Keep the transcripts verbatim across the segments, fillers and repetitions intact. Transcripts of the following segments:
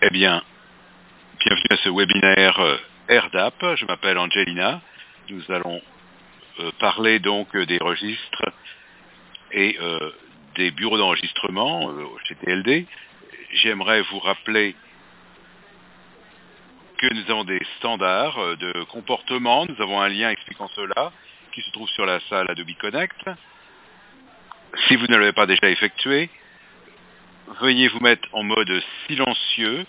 Eh bien, bienvenue à ce webinaire euh, R D A P. Je m'appelle Angelina. Nous allons euh, parler donc euh, des registres et euh, des bureaux d'enregistrement euh, chez T L D. J'aimerais vous rappeler que nous avons des standards euh, de comportement. Nous avons un lien expliquant cela qui se trouve sur la salle Adobe Connect. Si vous ne l'avez pas déjà effectué, veuillez vous mettre en mode silencieux.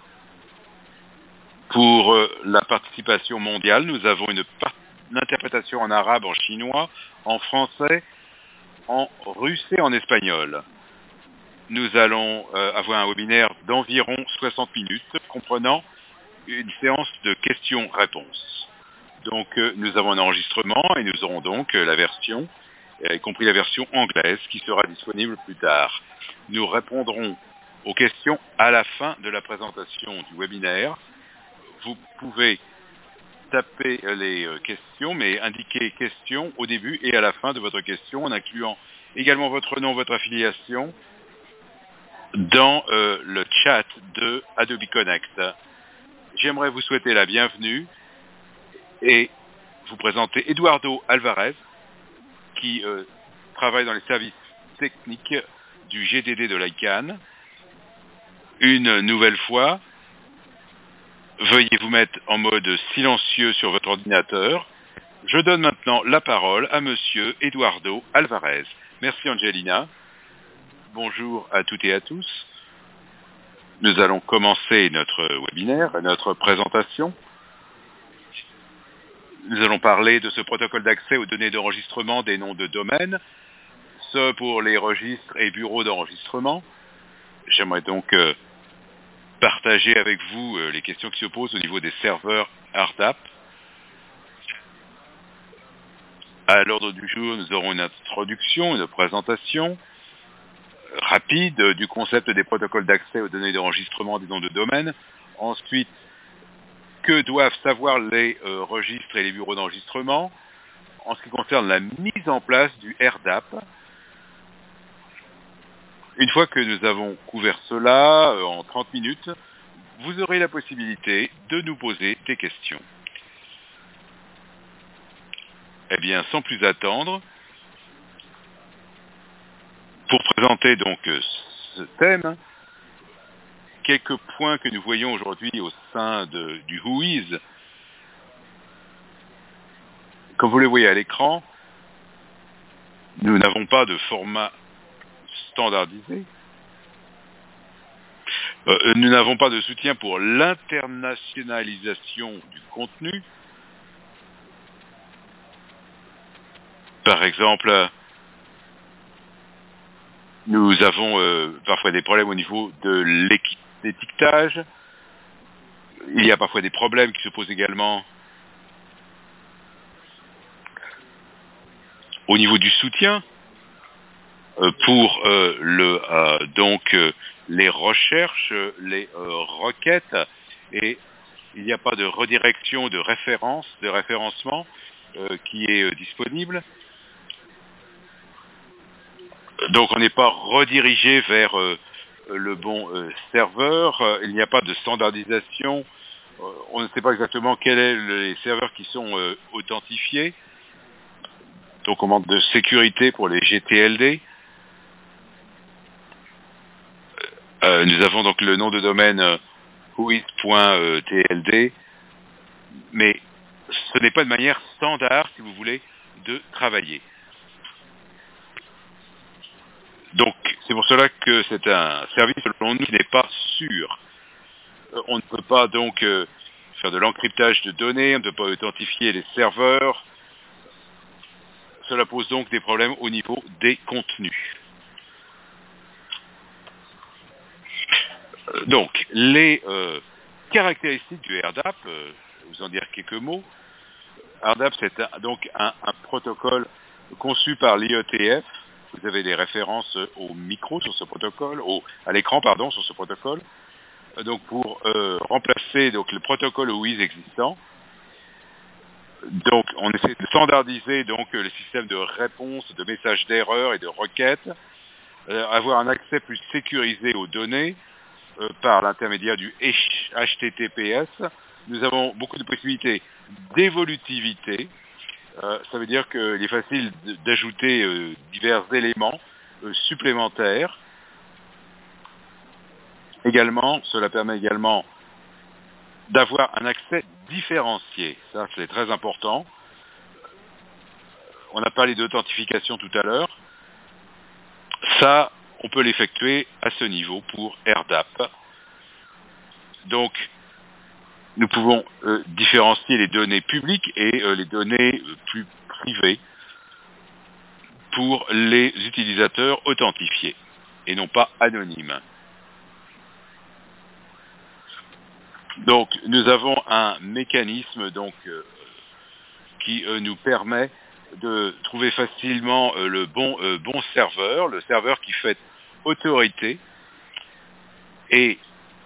Pour euh, la participation mondiale, nous avons une, une interprétation en arabe, en chinois, en français, en russe et en espagnol. Nous allons euh, avoir un webinaire d'environ soixante minutes, comprenant une séance de questions-réponses. Donc, euh, nous avons un enregistrement et nous aurons donc euh, la version, euh, y compris la version anglaise, qui sera disponible plus tard. Nous répondrons aux questions à la fin de la présentation du webinaire. Vous pouvez taper les questions, mais indiquer questions au début et à la fin de votre question, en incluant également votre nom, votre affiliation, dans euh, le chat de Adobe Connect. J'aimerais vous souhaiter la bienvenue et vous présenter Eduardo Alvarez, qui euh, travaille dans les services techniques du G D D de l'I C A N. Une nouvelle fois, veuillez vous mettre en mode silencieux sur votre ordinateur. Je donne maintenant la parole à Monsieur Eduardo Alvarez. Merci Angelina. Bonjour à toutes et à tous. Nous allons commencer notre webinaire, notre présentation. Nous allons parler de ce protocole d'accès aux données d'enregistrement des noms de domaine, ce pour les registres et bureaux d'enregistrement. J'aimerais donc euh, partager avec vous euh, les questions qui se posent au niveau des serveurs R D A P. À l'ordre du jour, nous aurons une introduction, une présentation euh, rapide euh, du concept des protocoles d'accès aux données d'enregistrement des noms de domaine. Ensuite, que doivent savoir les euh, registres et les bureaux d'enregistrement en ce qui concerne la mise en place du R D A P. Une fois que nous avons couvert cela euh, en trente minutes, vous aurez la possibilité de nous poser des questions. Eh bien, sans plus attendre, pour présenter donc euh, ce thème, quelques points que nous voyons aujourd'hui au sein de, du Who Is. Comme vous les voyez à l'écran, nous n'avons pas de format standardisé. Euh, nous n'avons pas de soutien pour l'internationalisation du contenu. Par exemple, nous avons euh, parfois des problèmes au niveau de l'étiquetage. Il y a parfois des problèmes qui se posent également au niveau du soutien euh, pour euh, le, euh, donc, euh, les recherches, les euh, requêtes, et il n'y a pas de redirection de référence, de référencement euh, qui est euh, disponible. Donc on n'est pas redirigé vers euh, le bon euh, serveur, euh, il n'y a pas de standardisation, euh, on ne sait pas exactement quels sont les serveurs qui sont euh, authentifiés, donc on manque de sécurité pour les G T L D. Euh, nous avons donc le nom de domaine euh, whois point T L D, mais ce n'est pas de manière standard, si vous voulez, de travailler. Donc, c'est pour cela que c'est un service, selon nous, qui n'est pas sûr. Euh, on ne peut pas donc euh, faire de l'encryptage de données, on ne peut pas authentifier les serveurs. Cela pose donc des problèmes au niveau des contenus. Euh, donc, les euh, caractéristiques du R D A P, euh, je vais vous en dire quelques mots. R D A P, c'est un, donc un, un protocole conçu par l'I E T F. Vous avez des références au micro sur ce protocole, au, à l'écran, pardon, sur ce protocole. Donc pour euh, remplacer donc le protocole O I S existant. Donc on essaie de standardiser donc le système de réponse, de messages d'erreur et de requêtes, euh, avoir un accès plus sécurisé aux données, euh, par l'intermédiaire du H T T P S, nous avons beaucoup de possibilités d'évolutivité. Euh, ça veut dire qu'il est facile d'ajouter euh, divers éléments euh, supplémentaires. Également, cela permet également d'avoir un accès différencié. Ça, c'est très important. On a parlé d'authentification tout à l'heure. Ça, on peut l'effectuer à ce niveau pour R D A P. Donc, nous pouvons euh, différencier les données publiques et euh, les données euh, plus privées pour les utilisateurs authentifiés et non pas anonymes. Donc, nous avons un mécanisme donc euh, qui euh, nous permet de trouver facilement euh, le bon, euh, bon serveur, le serveur qui fait autorité, et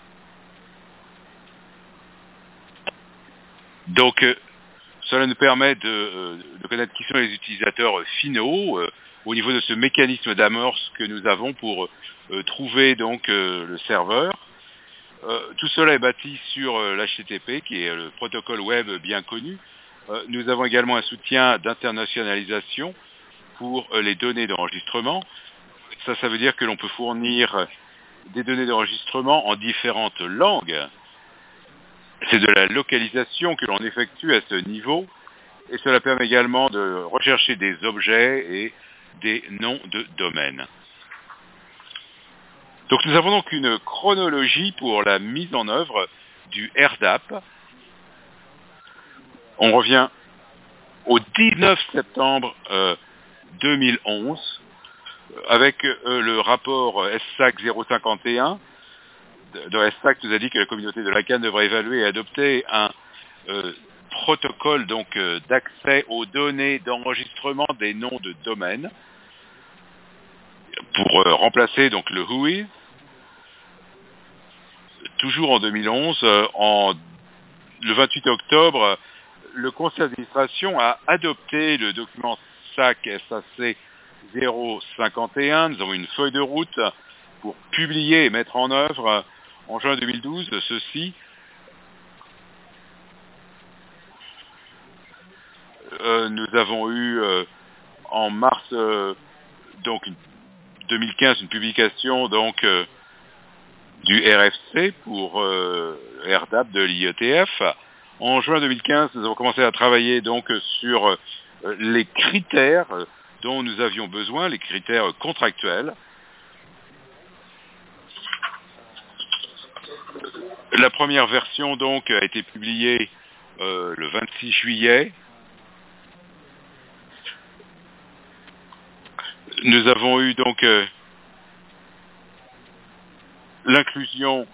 donc euh, cela nous permet de, euh, de connaître qui sont les utilisateurs euh, finaux euh, au niveau de ce mécanisme d'amorce que nous avons pour euh, trouver donc euh, le serveur. Euh, tout cela est bâti sur euh, l'H T T P, qui est le protocole web bien connu. Euh, nous avons également un soutien d'internationalisation pour euh, les données d'enregistrement. Ça, ça veut dire que l'on peut fournir des données d'enregistrement en différentes langues. C'est de la localisation que l'on effectue à ce niveau, et cela permet également de rechercher des objets et des noms de domaine. Donc nous avons donc une chronologie pour la mise en œuvre du R D A P. On revient au dix-neuf septembre euh, deux mille onze avec euh, le rapport S S A C zéro cinquante et un. Dans S S A C nous a dit que la communauté de l'A C A N devrait évaluer et adopter un euh, protocole donc euh, d'accès aux données d'enregistrement des noms de domaine pour euh, remplacer donc le W H O I S. Toujours en deux mille onze, euh, en, le vingt-huit octobre, le conseil d'administration a adopté le document S A C S A C zéro cinquante et un. Nous avons une feuille de route pour publier et mettre en œuvre en juin deux mille douze ceci. Euh, nous avons eu euh, en mars euh, donc deux mille quinze une publication donc euh, du R F C pour euh, R D A P de l'I E T F. En juin deux mille quinze, nous avons commencé à travailler donc sur euh, les critères dont nous avions besoin, les critères contractuels. La première version donc a été publiée euh, le vingt-six juillet. Nous avons eu donc euh, l'inclusion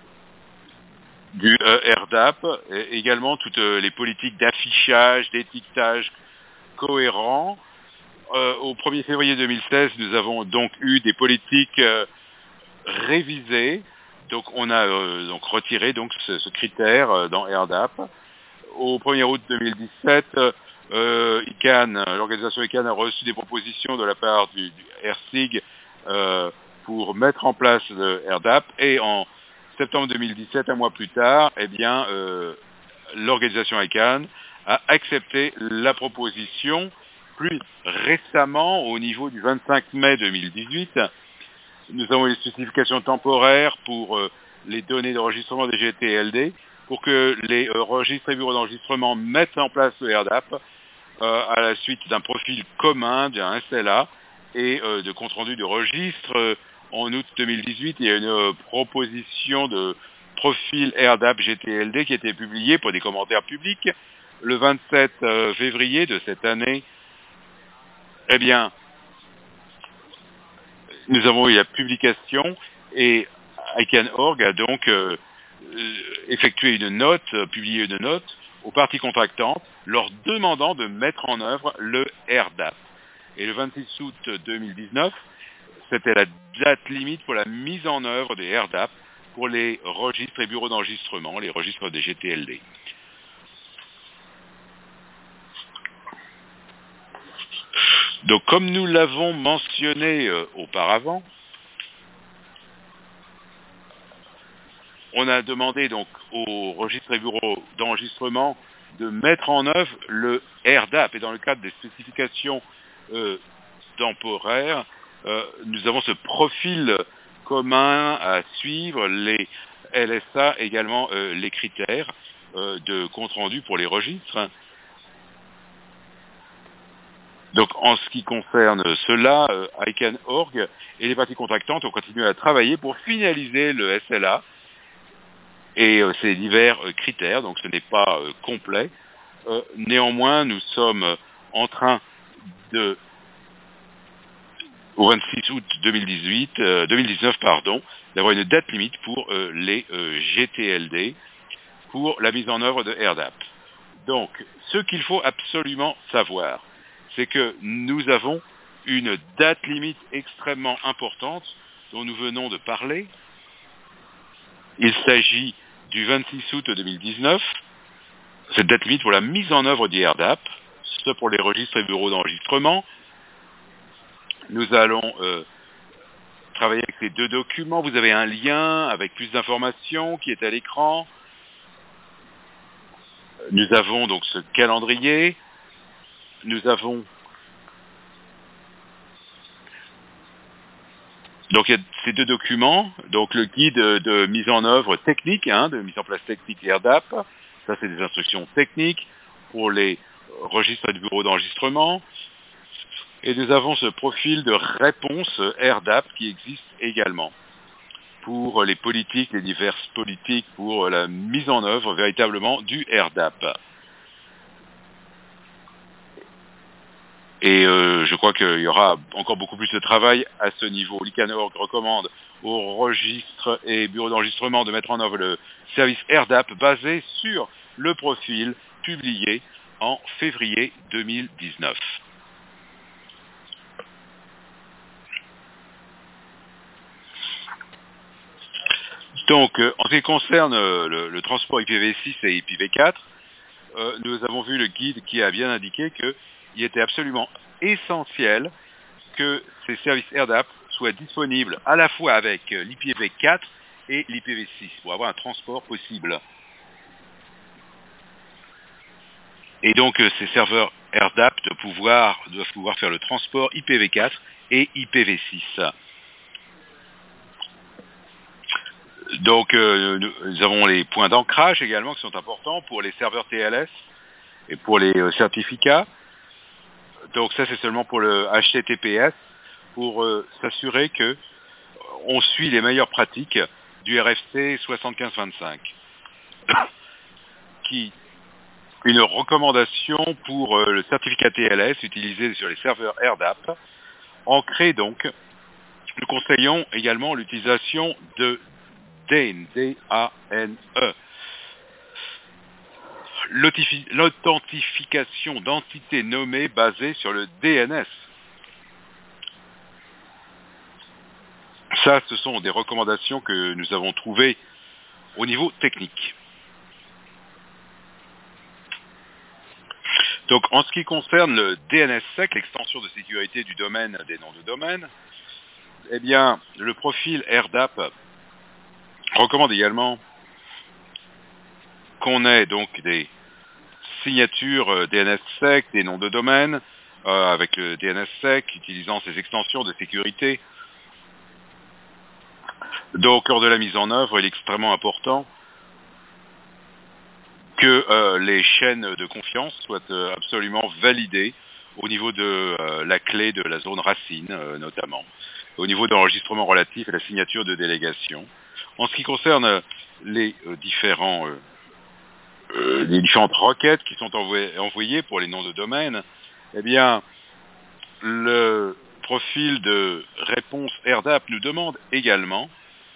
du euh, R D A P, et également toutes euh, les politiques d'affichage, d'étiquetage cohérents. Euh, au premier février deux mille seize, nous avons donc eu des politiques euh, révisées. Donc on a euh, donc retiré donc ce, ce critère euh, dans R D A P. Au premier août deux mille dix-sept, euh, I C A N, l'organisation I C A N a reçu des propositions de la part du, du R S I G euh, pour mettre en place le R D A P, et en septembre deux mille dix-sept, un mois plus tard, eh bien, euh, l'organisation I C A N a accepté la proposition. Plus récemment, au niveau du vingt-cinq mai deux mille dix-huit, nous avons les spécifications temporaires pour euh, les données d'enregistrement des G T L D, pour que les euh, registres et bureaux d'enregistrement mettent en place le R D A P euh, à la suite d'un profil commun, d'un S L A et euh, de compte rendu de registre. En août deux mille dix-huit, il y a une euh, proposition de profil R D A P G T L D qui a été publiée pour des commentaires publics. Le vingt-sept euh, février de cette année, eh bien, nous avons eu la publication, et I C A N point org a donc euh, effectué une note, euh, publié une note aux parties contractantes leur demandant de mettre en œuvre le R D A P. Et le vingt-six août deux mille dix-neuf, c'était la date limite pour la mise en œuvre des R D A P pour les registres et bureaux d'enregistrement, les registres des G T L D. Donc, comme nous l'avons mentionné euh, auparavant, on a demandé donc au registre et bureau d'enregistrement de mettre en œuvre le R D A P. Et dans le cadre des spécifications euh, temporaires, euh, nous avons ce profil commun à suivre, les L S A également euh, les critères euh, de compte-rendu pour les registres. Donc en ce qui concerne cela, euh, I C A N point org et les parties contractantes ont continué à travailler pour finaliser le S L A et euh, ses divers euh, critères, donc ce n'est pas euh, complet. Euh, néanmoins, nous sommes euh, en train de, au vingt-six août deux mille dix-huit, euh, deux mille dix-neuf, pardon, d'avoir une date limite pour euh, les euh, G T L D, pour la mise en œuvre de R D A P. Donc, ce qu'il faut absolument savoir, c'est que nous avons une date limite extrêmement importante dont nous venons de parler. Il s'agit du vingt-six août deux mille dix-neuf, cette date limite pour la mise en œuvre du R D A P, ce pour les registres et bureaux d'enregistrement. Nous allons euh, travailler avec ces deux documents. Vous avez un lien avec plus d'informations qui est à l'écran. Nous avons donc ce calendrier. Nous avons donc il y a ces deux documents, donc le guide de mise en œuvre technique, hein, de mise en place technique R D A P. Ça, c'est des instructions techniques pour les registres et de bureaux d'enregistrement. Et nous avons ce profil de réponse R D A P qui existe également pour les politiques, les diverses politiques pour la mise en œuvre véritablement du R D A P. Et euh, je crois qu'il y aura encore beaucoup plus de travail à ce niveau. l'I C A N point org recommande aux registres et bureaux d'enregistrement de mettre en œuvre le service R D A P basé sur le profil publié en février deux mille dix-neuf. Donc, euh, en ce qui concerne euh, le, le transport I P v six et I P v quatre, euh, nous avons vu le guide qui a bien indiqué qu'il était absolument essentiel que ces services R D A P soient disponibles à la fois avec euh, l'I P v quatre et l'I P v six pour avoir un transport possible. Et donc, euh, ces serveurs R D A P doivent pouvoir, doivent pouvoir faire le transport I P v quatre et I P v six. Donc, euh, nous avons les points d'ancrage également qui sont importants pour les serveurs T L S et pour les euh, certificats. Donc, ça, c'est seulement pour le H T T P S, pour euh, s'assurer que on suit les meilleures pratiques du R F C soixante-quinze vingt-cinq, qui une recommandation pour euh, le certificat T L S utilisé sur les serveurs R D A P. Ancré donc, nous conseillons également l'utilisation de D A N E, D A N E. L'authentification d'entités nommées basée sur le D N S. Ça, ce sont des recommandations que nous avons trouvées au niveau technique. Donc, en ce qui concerne le D N S S E C, l'extension de sécurité du domaine des noms de domaine, eh bien, le profil R D A P recommande également qu'on ait donc des signatures D N S S E C, des noms de domaine, euh, avec le D N S S E C, utilisant ces extensions de sécurité. Donc, lors de la mise en œuvre, il est extrêmement important que euh, les chaînes de confiance soient euh, absolument validées au niveau de euh, la clé de la zone racine, euh, notamment, au niveau d'enregistrement relatif à la signature de délégation. En ce qui concerne euh, les euh, différents, euh, euh, les différentes requêtes qui sont envoyées, envoyées pour les noms de domaine, eh bien, le profil de réponse R D A P nous demande également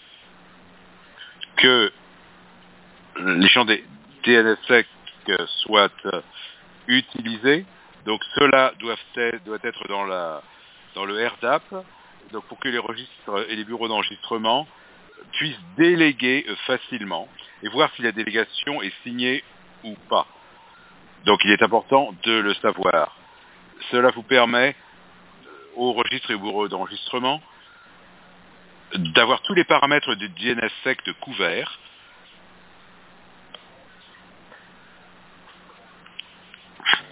que les champs des D N S S E C soient euh, utilisés. Donc cela doit être, doit être dans, la, dans le R D A P, donc pour que les registres et les bureaux d'enregistrement puissent déléguer euh, facilement et voir si la délégation est signée ou pas. Donc il est important de le savoir. Cela vous permet aux registres et aux bureaux d'enregistrement d'avoir tous les paramètres du D N S S E C couverts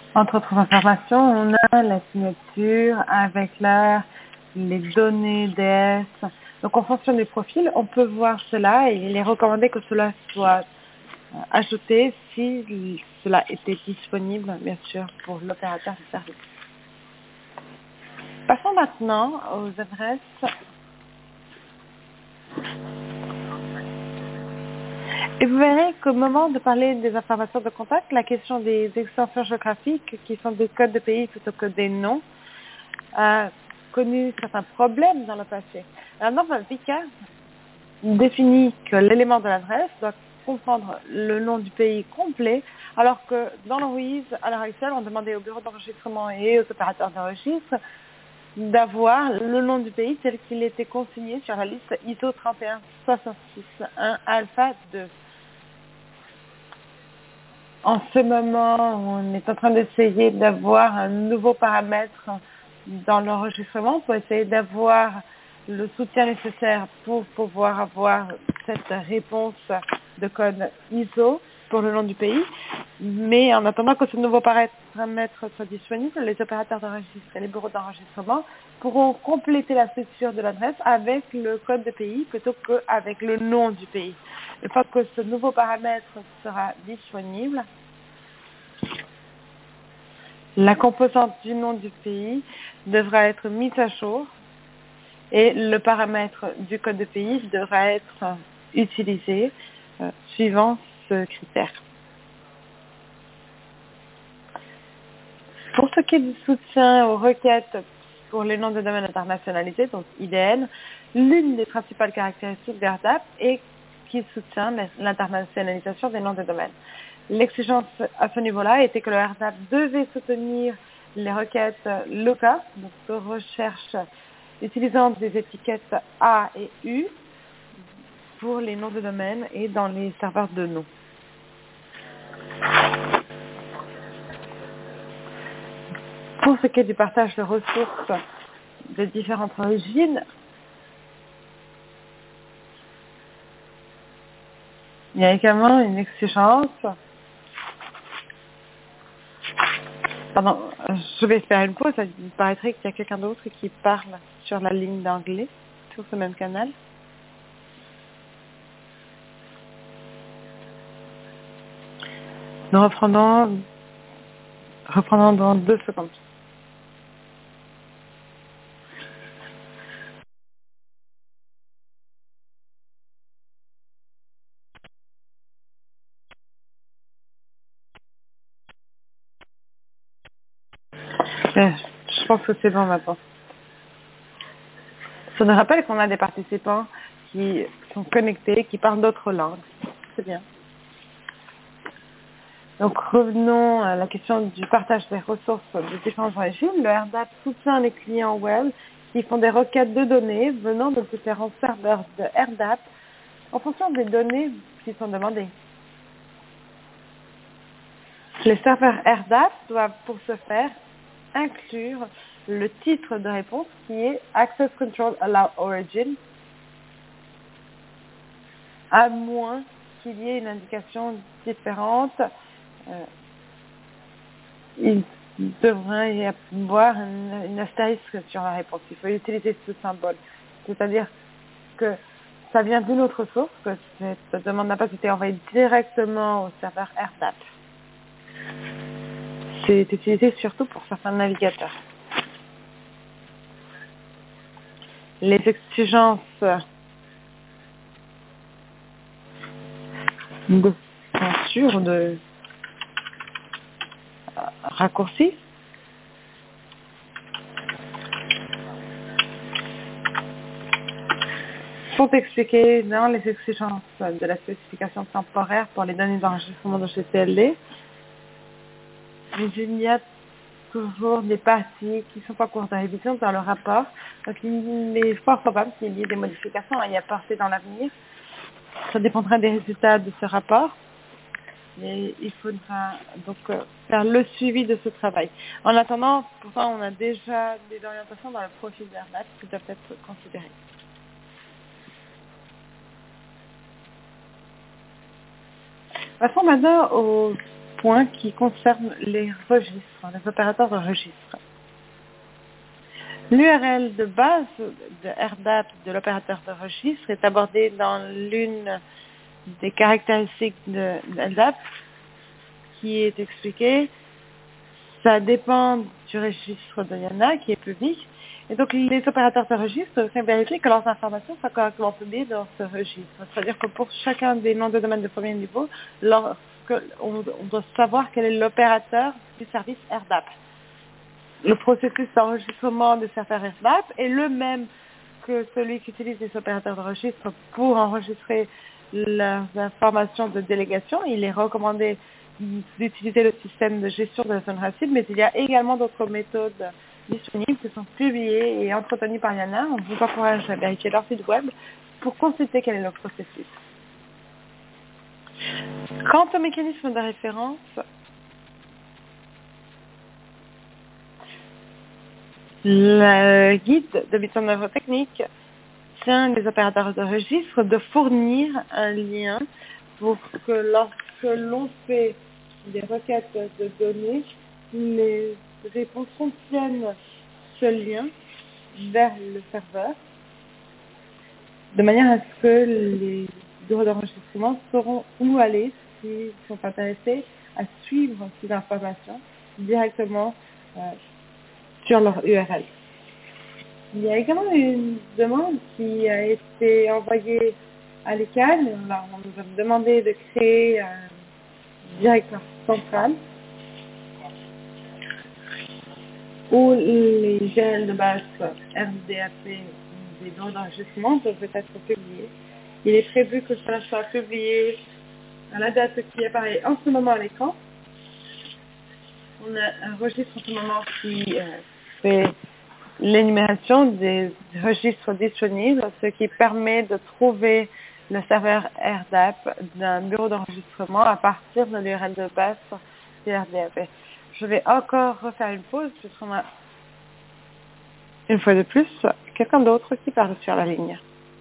Entre autres informations, on a la signature avec l'heure, les données D S. Donc en fonction des profils, on peut voir cela et il est recommandé que cela soit euh, ajouté si cela était disponible, bien sûr, pour l'opérateur de service. Passons maintenant aux adresses. Et vous verrez qu'au moment de parler des informations de contact, la question des extensions géographiques, qui sont des codes de pays plutôt que des noms, a connu certains problèmes dans le passé. La norme VICA définit que l'élément de l'adresse doit comprendre le nom du pays complet, alors que dans l'O I S, à l'heure actuelle, on demandait au bureau d'enregistrement et aux opérateurs de registre d'avoir le nom du pays tel qu'il était consigné sur la liste I S O trente et un soixante-six un alpha deux. En ce moment, on est en train d'essayer d'avoir un nouveau paramètre dans l'enregistrement pour essayer d'avoir le soutien nécessaire pour pouvoir avoir cette réponse de code I S O pour le nom du pays. Mais en attendant que ce nouveau paramètre soit disponible, les opérateurs d'enregistrement et les bureaux d'enregistrement pourront compléter la structure de l'adresse avec le code de pays plutôt qu'avec le nom du pays. Une fois que ce nouveau paramètre sera disponible, la composante du nom du pays devra être mise à jour et le paramètre du code de pays devra être utilisé euh, suivant ce critère. Pour ce qui est du soutien aux requêtes pour les noms de domaine internationalisés, donc I D N, l'une des principales caractéristiques d'AirDAP est qu'il soutient l'internationalisation des noms de domaine. L'exigence à ce niveau-là était que le AirDAP devait soutenir les requêtes locales, donc de recherche utilisant des étiquettes A et U pour les noms de domaine et dans les serveurs de noms. Pour ce qui est du partage de ressources de différentes origines, il y a également une exigence. Pardon, je vais faire une pause. Il paraîtrait qu'il y a quelqu'un d'autre qui parle sur la ligne d'anglais, sur ce même canal. Nous reprenons, reprenons dans deux secondes. Je pense que c'est bon maintenant. Je me rappelle qu'on a des participants qui sont connectés, qui parlent d'autres langues. C'est bien. Donc revenons à la question du partage des ressources de différentes origines. Le AirDAP soutient les clients web qui font des requêtes de données venant de différents serveurs de AirDAP en fonction des données qui sont demandées. Les serveurs AirDAP doivent pour ce faire inclure le titre de réponse qui est Access Control Allow Origin, à moins qu'il y ait une indication différente. Euh, il devrait y avoir une, une astérisque sur la réponse. Il faut utiliser ce symbole. C'est-à-dire que ça vient d'une autre source, que cette demande n'a pas été envoyée directement au serveur AirDAP. C'est utilisé surtout pour certains navigateurs. Les exigences de censure, de raccourci, sont expliquées dans les exigences de la spécification temporaire pour les données d'enregistrement de G P L D. Mais il y a toujours des parties qui sont en cours de révision dans le rapport. Donc il est fort probable qu'il y ait des modifications à y apporter dans l'avenir. Ça dépendra des résultats de ce rapport. Et il faudra donc faire le suivi de ce travail. En attendant, pourtant, on a déjà des orientations dans le profil d'AirDAP qui doivent être considérées. Passons maintenant aux point qui concerne les registres, les opérateurs de registre. L'U R L de base de R D A P de l'opérateur de registre est abordée dans l'une des caractéristiques de L D A P qui est expliquée. Ça dépend du registre de Yana qui est public. Et donc, les opérateurs de registre doivent vérifier que leurs informations soient correctement publiées dans ce registre. C'est-à-dire que pour chacun des noms de domaine de premier niveau, lorsque on, on doit savoir quel est l'opérateur du service R D A P. Le processus d'enregistrement de serveurs R D A P est le même que celui qu'utilisent les opérateurs de registre pour enregistrer leurs informations de délégation. Il est recommandé d'utiliser le système de gestion de la zone raciale, mais il y a également d'autres méthodes disponibles qui sont publiées et entretenues par Yana. On vous encourage à vérifier leur site web pour consulter quel est le processus. Quant au mécanisme de référence, le guide de mise en œuvre technique tient les opérateurs de registre de fournir un lien pour que lorsque l'on fait des requêtes de données, les réponses contiennent ce lien vers le serveur, de manière à ce que les bureaux d'enregistrement sauront où aller s'ils sont intéressés à suivre ces informations directement euh, sur leur U R L. Il y a également une demande qui a été envoyée à l'E C A N. On nous a demandé de créer un directeur central où les G L de base R D A P des bureaux d'enregistrement doivent être publiés. Il est prévu que cela soit publié à la date qui apparaît en ce moment à l'écran. On a un registre en ce moment qui euh, fait l'énumération des registres disponibles, ce qui permet de trouver le serveur R D A P d'un bureau d'enregistrement à partir de l'U R L de base du R D A P. Je vais encore refaire une pause puisqu'on a une fois de plus quelqu'un d'autre qui parle sur la ligne.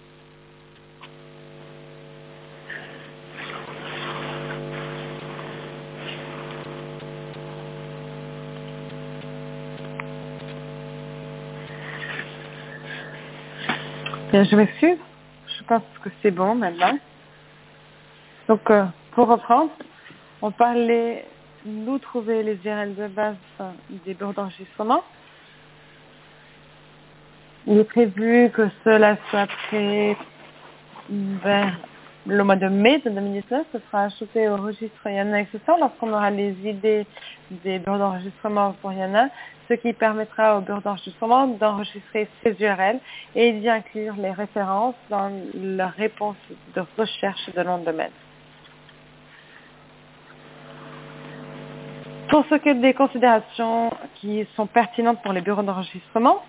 Bien, je m'excuse. Je pense que c'est bon maintenant. Donc, euh, pour reprendre, on parlait d'où trouver les U R L de base des bureaux d'enregistrement. Il est prévu que cela soit prêt vers le mois de mai de deux mille dix-neuf. Ce sera ajouté au registre Yana Accessor lorsqu'on aura les idées des bureaux d'enregistrement pour Yana, ce qui permettra aux bureaux d'enregistrement d'enregistrer ces U R L et d'y inclure les références dans leur réponse de recherche de nom de domaine. Pour ce qui est des considérations qui sont pertinentes pour les bureaux d'enregistrement,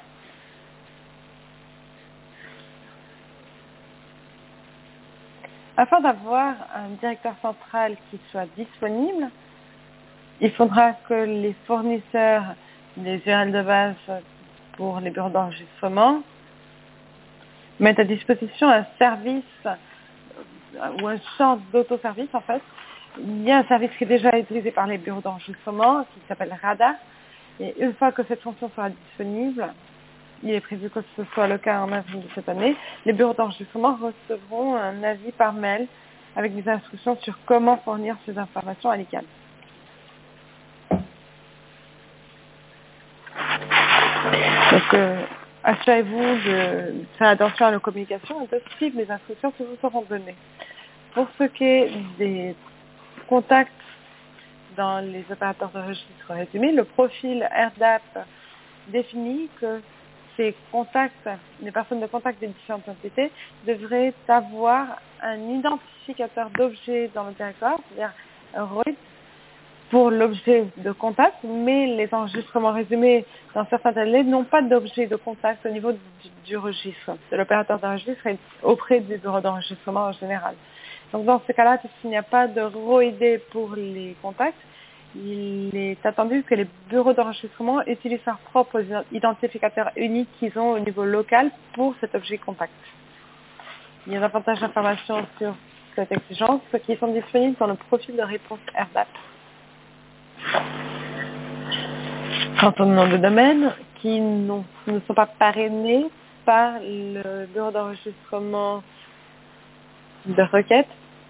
afin d'avoir un directeur central qui soit disponible, il faudra que les fournisseurs des U R L de base pour les bureaux d'enregistrement mettent à disposition un service ou un champ d'autoservice en fait. Il y a un service qui est déjà utilisé par les bureaux d'enregistrement qui s'appelle Radar. Et une fois que cette fonction sera disponible, il est prévu que ce soit le cas en avril de cette année, les bureaux d'enregistrement recevront un avis par mail avec des instructions sur comment fournir ces informations à l'I C A N. Donc, euh, assurez-vous de faire attention à nos communications et de suivre les instructions qui vous seront données. Pour ce qui est des contacts dans les opérateurs de registre résumés, le profil R D A P définit que ces contacts, les personnes de contact des différentes entités devraient avoir un identificateur d'objet dans le directoire, c'est-à-dire un R O I D pour l'objet de contact, mais les enregistrements résumés dans certains délais n'ont pas d'objet de contact au niveau du, du registre, de l'opérateur d'enregistre et auprès du bureau d'enregistrement en général. Donc dans ce cas-là, puisqu'il n'y a pas de R O I D pour les contacts, il est attendu que les bureaux d'enregistrement utilisent leur propre identificateur unique qu'ils ont au niveau local pour cet objet contact. Il y a davantage d'informations sur cette exigence qui sont disponibles dans le profil de réponse R D A P. Quant aux noms de domaine qui non, ne sont pas parrainés par le bureau d'enregistrement de requêtes,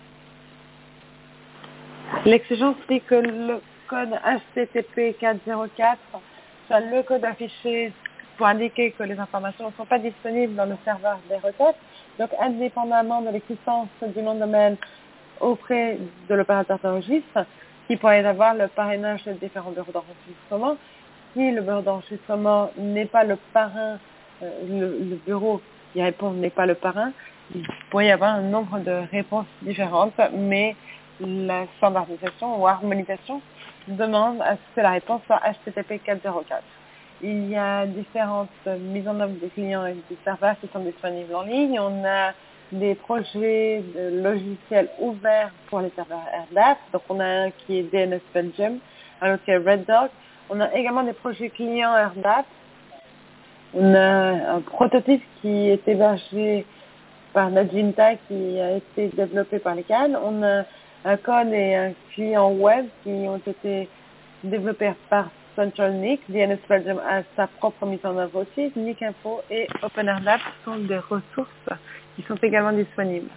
l'exigence dit que le code H T T P quatre zéro quatre soit le code affiché pour indiquer que les informations ne sont pas disponibles dans le serveur des requêtes. Donc, indépendamment de l'existence du nom de domaine auprès de l'opérateur de registre, qui pourrait avoir le parrainage des différents bureaux d'enregistrement. Si le bureau d'enregistrement n'est pas le parrain, euh, le, le bureau qui répond n'est pas le parrain, il pourrait y avoir un nombre de réponses différentes, mais la standardisation ou harmonisation demande à ce que la réponse soit H T T P quatre zéro quatre. Il y a différentes mises en œuvre des clients et des serveurs qui sont disponibles en ligne. On a des projets de logiciels ouverts pour les serveurs R D A P. Donc, on a un qui est D N S Belgium, un autre qui est Red Dog. On a également des projets clients R D A P. On a un prototype qui est hébergé par Magenta qui a été développé par les C A N. On a un code et un client web qui ont été développés par Central N I C. D N S Belgium a sa propre mise en œuvre aussi. N I C Info et OpenRDAP sont des ressources qui sont également disponibles.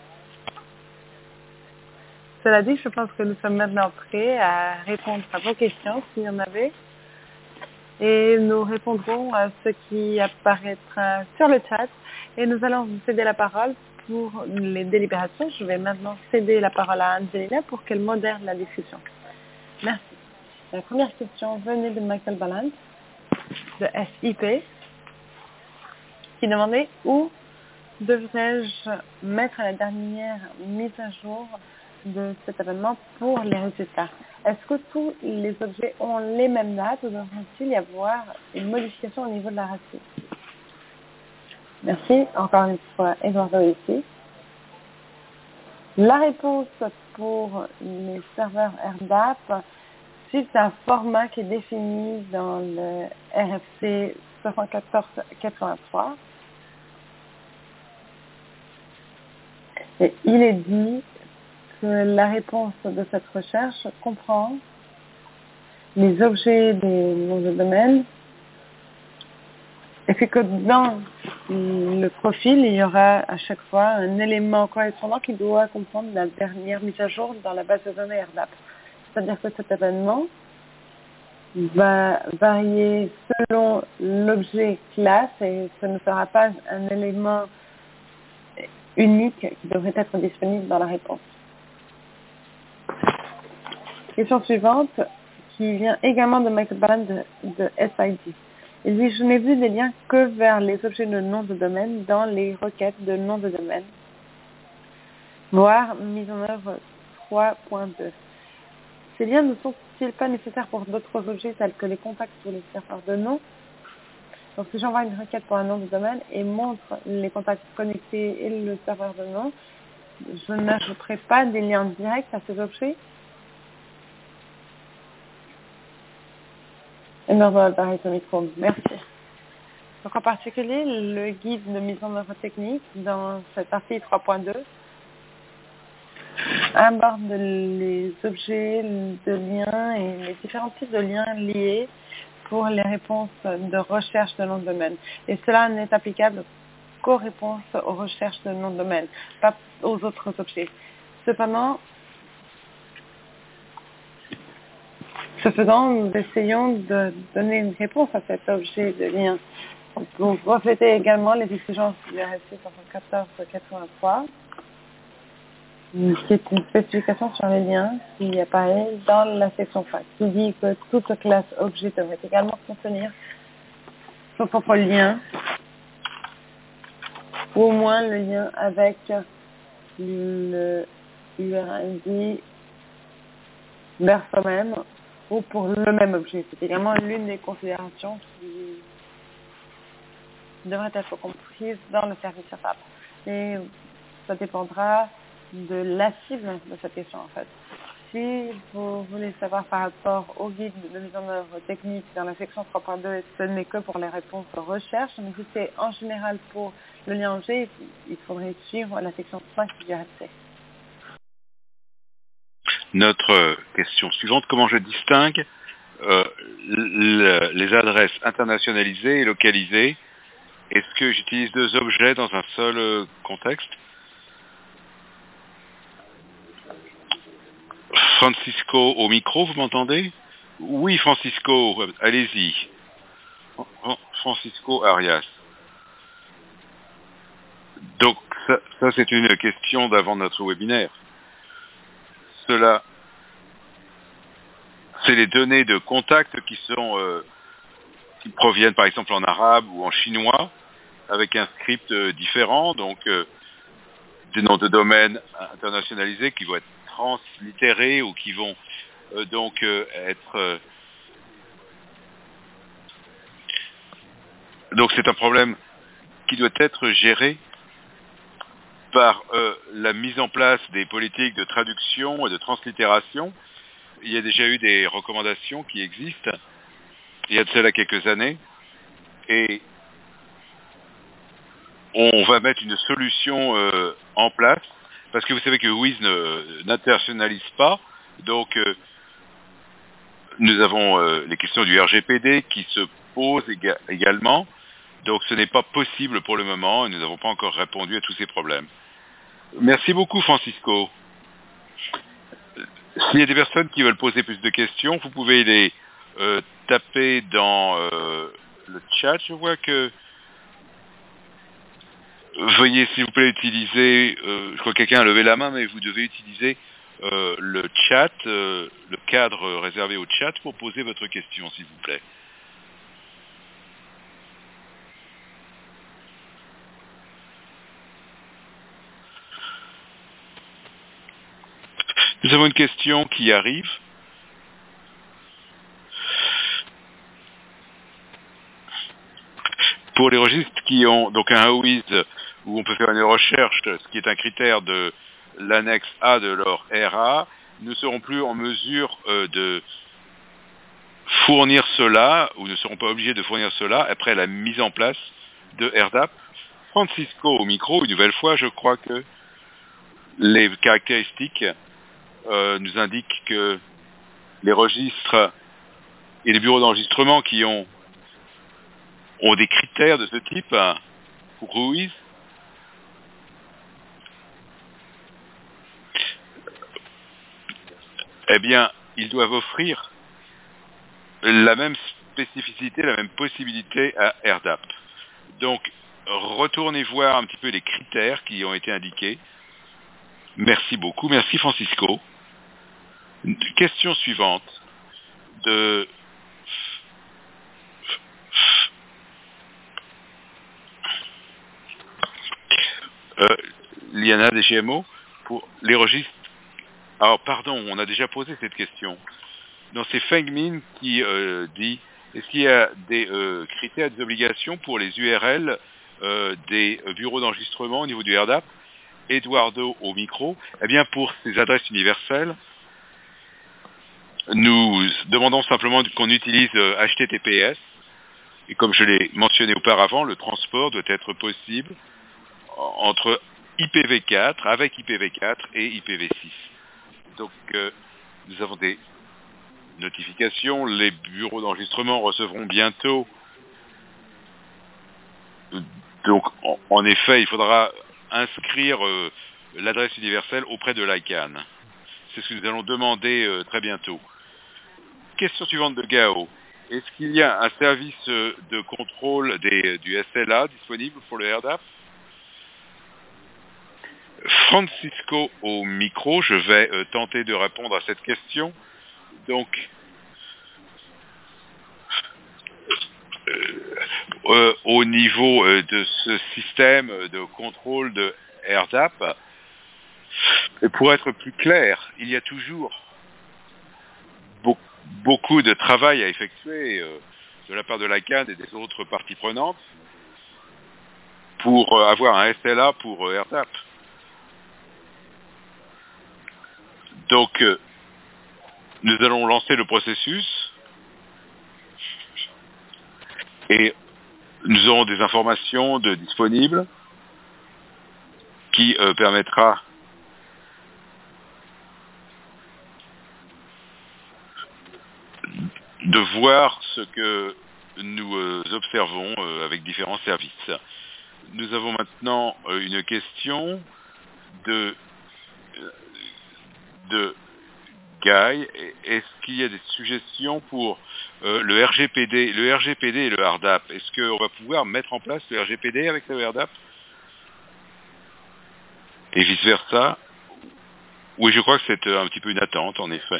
Cela dit, je pense que nous sommes maintenant prêts à répondre à vos questions, s'il y en avait. Et nous répondrons à ce qui apparaîtra sur le chat. Et nous allons vous céder la parole pour les délibérations. Je vais maintenant céder la parole à Angelina pour qu'elle modère la discussion. Merci. La première question venait de Michael Ballant, de S I P, qui demandait où devrais-je mettre la dernière mise à jour de cet événement pour les résultats. Est-ce que tous les objets ont les mêmes dates ou devrait-il y avoir une modification au niveau de la racine? Merci. Encore une fois, Eduardo ici. La réponse pour les serveurs R D A P suit un format qui est défini dans le R F C soixante-quatorze quatre-vingt-trois. Et il est dit que la réponse de cette recherche comprend les objets des noms de domaine et c'est que dans le profil, il y aura à chaque fois un élément correspondant qui doit comprendre la dernière mise à jour dans la base de données R D A P. C'est-à-dire que cet événement va varier selon l'objet classe et ce ne sera pas un élément unique qui devrait être disponible dans la réponse. Question suivante, qui vient également de Michael Ballant de, de S I D. Il dit, je n'ai vu des liens que vers les objets de nom de domaine dans les requêtes de nom de domaine, voire mise en œuvre trois point deux. Ces liens ne sont-ils pas nécessaires pour d'autres objets tels que les contacts ou les serveurs de nom? Donc, si j'envoie une requête pour un nom de domaine et montre les contacts connectés et le serveur de nom, je n'ajouterai pas des liens directs à ces objets. Et Normal pareil au micro. Merci. Donc, en particulier, le guide de mise en œuvre technique dans cette partie trois point deux aborde les objets de liens et les différents types de liens liés pour les réponses de recherche de nom de domaine. Et cela n'est applicable qu'aux réponses aux recherches de nom de domaine, pas aux autres objets. Cependant, ce faisant, nous essayons de donner une réponse à cet objet de lien. Vous reflétez également les exigences du R F C soixante-quatorze quatre-vingt-trois, qui est une spécification sur les liens qui apparaît dans la section cinq, qui dit que toute classe objet devrait également contenir son propre lien, ou au moins le lien avec le U R L D vers soi-même, ou pour le même objet. C'est également l'une des considérations qui devrait être comprise dans le service R D A P. Et ça dépendra de la cible de cette question en fait. Si vous voulez savoir par rapport au guide de mise en œuvre technique dans la section trois point deux, ce n'est que pour les réponses de recherche, mais si c'est en général pour le lien objet, il faudrait suivre la section cinq du R F C. notre question suivante, comment je distingue euh, le, les adresses internationalisées et localisées? Est-ce que j'utilise deux objets dans un seul euh, contexte? Francisco au micro, vous m'entendez? Oui, Francisco, allez-y. Francisco Arias. Donc, ça, ça c'est une question d'avant notre webinaire. Cela, c'est les données de contact qui sont, euh, qui proviennent par exemple en arabe ou en chinois, avec un script euh, différent, donc euh, des noms de domaines internationalisés qui vont être translittérés ou qui vont euh, donc euh, être... Euh, donc c'est un problème qui doit être géré par euh, la mise en place des politiques de traduction et de translittération. Il y a déjà eu des recommandations qui existent, il y a de cela quelques années, et on va mettre une solution euh, en place, parce que vous savez que Wiz n'internationalise pas, donc euh, nous avons euh, les questions du R G P D qui se posent éga- également, donc ce n'est pas possible pour le moment, et nous n'avons pas encore répondu à tous ces problèmes. Merci beaucoup, Francisco. S'il y a des personnes qui veulent poser plus de questions, vous pouvez les euh, taper dans euh, le chat. Je vois que... Veuillez, s'il vous plaît, utiliser... Euh, je crois que quelqu'un a levé la main, mais vous devez utiliser euh, le chat, euh, le cadre réservé au chat pour poser votre question, s'il vous plaît. Nous avons une question qui arrive. Pour les registres qui ont donc un AOIS où on peut faire une recherche, ce qui est un critère de l'annexe A de leur R A, nous ne serons plus en mesure euh, de fournir cela, ou ne seront pas obligés de fournir cela après la mise en place de R D A P. Francisco au micro, une nouvelle fois, je crois que les caractéristiques euh, nous indiquent que les registres et les bureaux d'enregistrement qui ont, ont des critères de ce type hein, pour Ruiz, eh bien, ils doivent offrir la même spécificité, la même possibilité à R D A P. Donc, retournez voir un petit peu les critères qui ont été indiqués. Merci beaucoup. Merci, Francisco. Question suivante de euh, Liana des G M O pour les registres. Alors, pardon, on a déjà posé cette question. Non, c'est Fengmin qui euh, dit, est-ce qu'il y a des euh, critères, des obligations pour les U R L euh, des bureaux d'enregistrement au niveau du R D A P? Eduardo au micro. Eh bien, pour ces adresses universelles, nous demandons simplement qu'on utilise euh, H T T P S. Et comme je l'ai mentionné auparavant, le transport doit être possible entre I P v quatre, avec I P v quatre et I P v six. Donc, euh, nous avons des notifications. Les bureaux d'enregistrement recevront bientôt. Donc, en, en effet, il faudra inscrire euh, l'adresse universelle auprès de l'I C A N. C'est ce que nous allons demander euh, très bientôt. Question suivante de Gao. Est-ce qu'il y a un service euh, de contrôle des, du S L A disponible pour le R D A P? Francisco au micro, je vais euh, tenter de répondre à cette question. Donc, euh, euh, au niveau euh, de ce système de contrôle de R D A P, et pour être plus clair, il y a toujours be- beaucoup de travail à effectuer euh, de la part de l'I C A N et des autres parties prenantes pour euh, avoir un S L A pour euh, R D A P. Donc, euh, nous allons lancer le processus et nous aurons des informations de disponibles qui euh, permettra de voir ce que nous euh, observons euh, avec différents services. Nous avons maintenant euh, une question de, de Guy. Est-ce qu'il y a des suggestions pour euh, le R G P D, le R G P D et le R D A P? Est-ce qu'on va pouvoir mettre en place le R G P D avec le R D A P? Et vice-versa? Oui, je crois que c'est un petit peu une attente, en effet.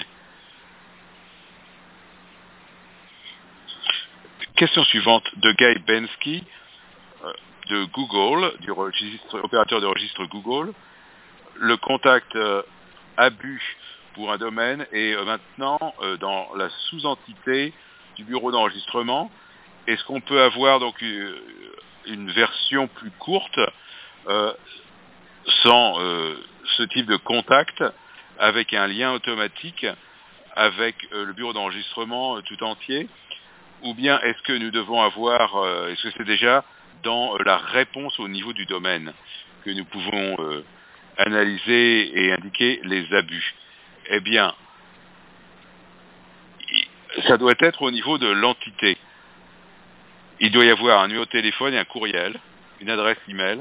Question suivante de Guy Bensky euh, de Google, du registre, opérateur de registre Google. Le contact euh, abus pour un domaine est euh, maintenant euh, dans la sous-entité du bureau d'enregistrement. Est-ce qu'on peut avoir donc une, une version plus courte euh, sans euh, ce type de contact avec un lien automatique avec euh, le bureau d'enregistrement euh, tout entier? Ou bien est-ce que nous devons avoir, euh, est-ce que c'est déjà dans euh, la réponse au niveau du domaine que nous pouvons euh, analyser et indiquer les abus? Eh bien, ça doit être au niveau de l'entité. Il doit y avoir un numéro de téléphone et un courriel, une adresse email.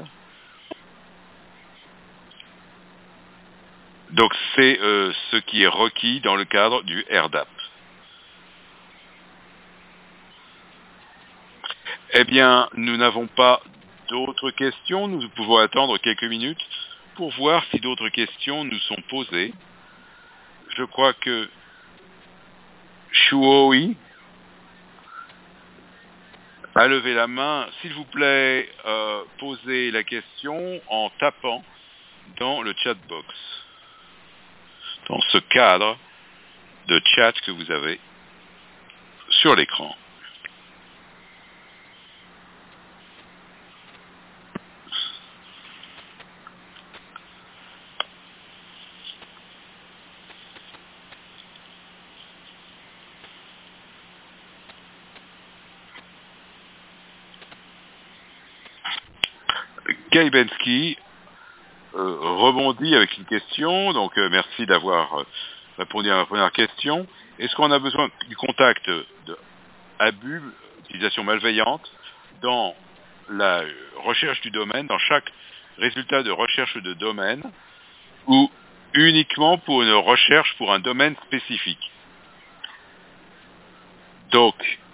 Donc c'est euh, ce qui est requis dans le cadre du R D A P. Eh bien, nous n'avons pas d'autres questions. Nous pouvons attendre quelques minutes pour voir si d'autres questions nous sont posées. Je crois que Shuoi a levé la main. S'il vous plaît, euh, posez la question en tapant dans le chat box, dans ce cadre de chat que vous avez sur l'écran. Guy Bensky euh, rebondit avec une question, donc euh, merci d'avoir euh, répondu à ma première question. Est-ce qu'on a besoin du contact de abus, utilisation malveillante, dans la recherche du domaine, dans chaque résultat de recherche de domaine, ou uniquement pour une recherche pour un domaine spécifique? Donc,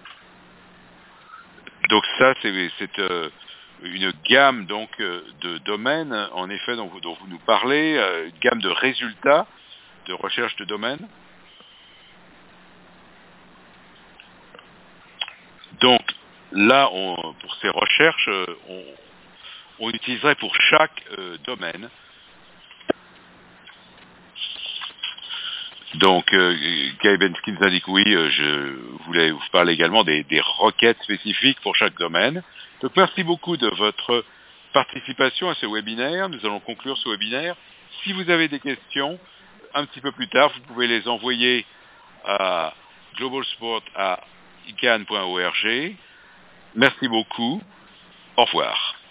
donc ça, c'est, c'est euh, une gamme donc euh, de domaines, en effet, dont vous, dont vous nous parlez, euh, une gamme de résultats de recherche de domaine. Donc là, on, pour ces recherches, euh, on, on utiliserait pour chaque euh, domaine. Donc, euh, Guy Bensky nous indique oui, euh, je voulais vous parler également des, des requêtes spécifiques pour chaque domaine. Donc, merci beaucoup de votre participation à ce webinaire. Nous allons conclure ce webinaire. Si vous avez des questions, un petit peu plus tard, vous pouvez les envoyer à globalsport arobase i c a n point org. Merci beaucoup. Au revoir.